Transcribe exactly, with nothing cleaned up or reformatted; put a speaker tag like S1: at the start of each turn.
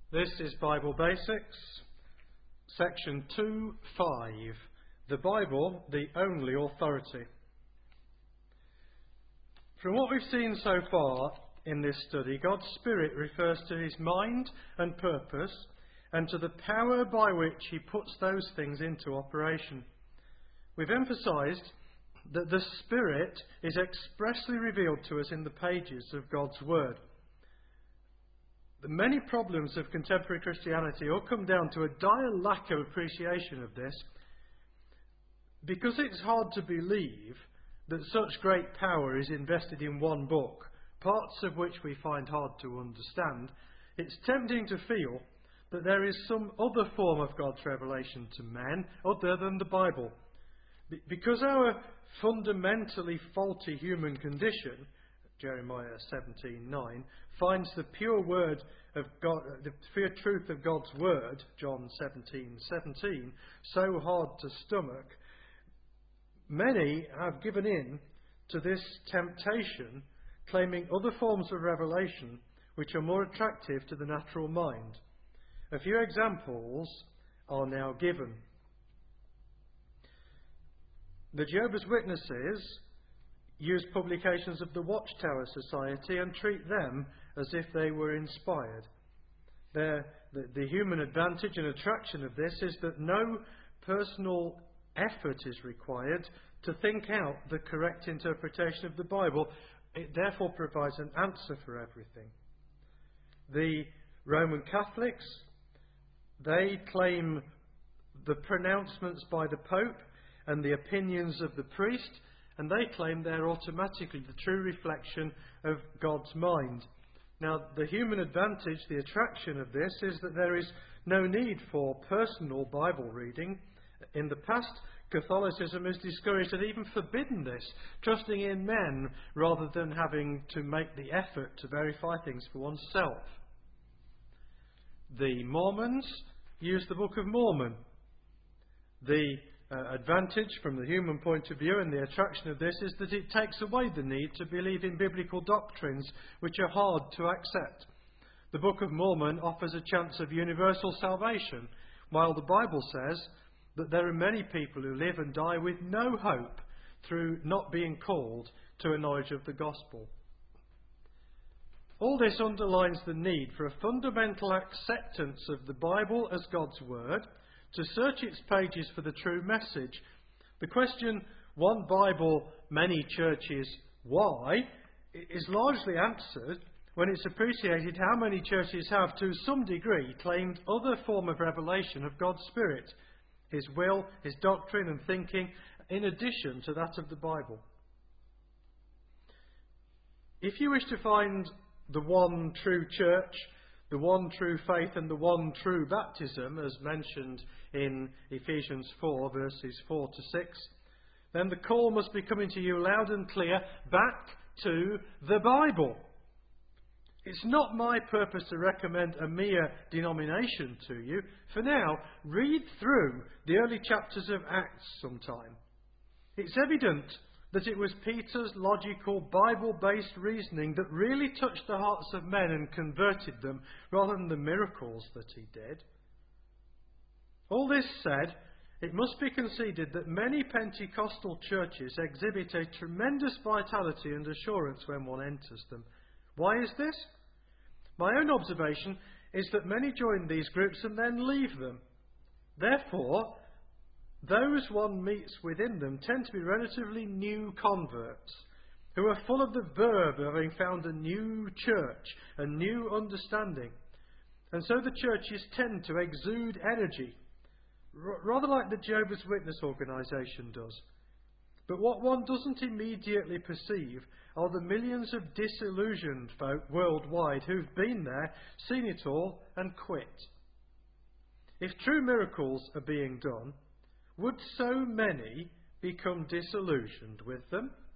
S1: This is Bible Basics, section two five, the Bible, the only authority. From what we've seen so far in this study, God's Spirit refers to his mind and purpose and to the power by which he puts those things into operation. We've emphasised that the Spirit is expressly revealed to us in the pages of God's Word. The many problems of contemporary Christianity all come down to a dire lack of appreciation of this, because it's hard to believe that such great power is invested in one book, parts of which we find hard to understand. It's tempting to feel that there is some other form of God's revelation to men other than the Bible. Be- because our fundamentally faulty human condition, Jeremiah seventeen nine, finds the pure word of God, the pure truth of God's word, John seventeen seventeen, so hard to stomach. Many have given in to this temptation, claiming other forms of revelation which are more attractive to the natural mind. A few examples are now given. The Jehovah's Witnesses use publications of the Watchtower Society and treat them as if they were inspired. The, the human advantage and attraction of this is that no personal effort is required to think out the correct interpretation of the Bible. It therefore provides an answer for everything. The Roman Catholics, they claim the pronouncements by the Pope and the opinions of the priest, and they claim they're automatically the true reflection of God's mind. Now, the human advantage, the attraction of this, is that there is no need for personal Bible reading. In the past, Catholicism has discouraged and even forbidden this, trusting in men rather than having to make the effort to verify things for oneself. The Mormons use the Book of Mormon. The Uh, advantage from the human point of view and the attraction of this is that it takes away the need to believe in biblical doctrines which are hard to accept. The Book of Mormon offers a chance of universal salvation, while the Bible says that there are many people who live and die with no hope through not being called to a knowledge of the gospel. All this underlines the need for a fundamental acceptance of the Bible as God's Word, to search its pages for the true message. The question, one Bible, many churches, why, is largely answered when it's appreciated how many churches have, to some degree, claimed other form of revelation of God's Spirit, His will, His doctrine and thinking, in addition to that of the Bible. If you wish to find the one true church, the one true faith and the one true baptism, as mentioned in Ephesians four, verses four to six, then the call must be coming to you loud and clear, back to the Bible. It's not my purpose to recommend a mere denomination to you. For now, read through the early chapters of Acts sometime. It's evident that it was Peter's logical, Bible-based reasoning that really touched the hearts of men and converted them, rather than the miracles that he did. All this said, it must be conceded that many Pentecostal churches exhibit a tremendous vitality and assurance when one enters them. Why is this? My own observation is that many join these groups and then leave them. Therefore, those one meets within them tend to be relatively new converts who are full of the verve of having found a new church, a new understanding. And so the churches tend to exude energy, r- rather like the Jehovah's Witness organisation does. But what one doesn't immediately perceive are the millions of disillusioned folk worldwide who've been there, seen it all and quit. If true miracles are being done, would so many become disillusioned with them?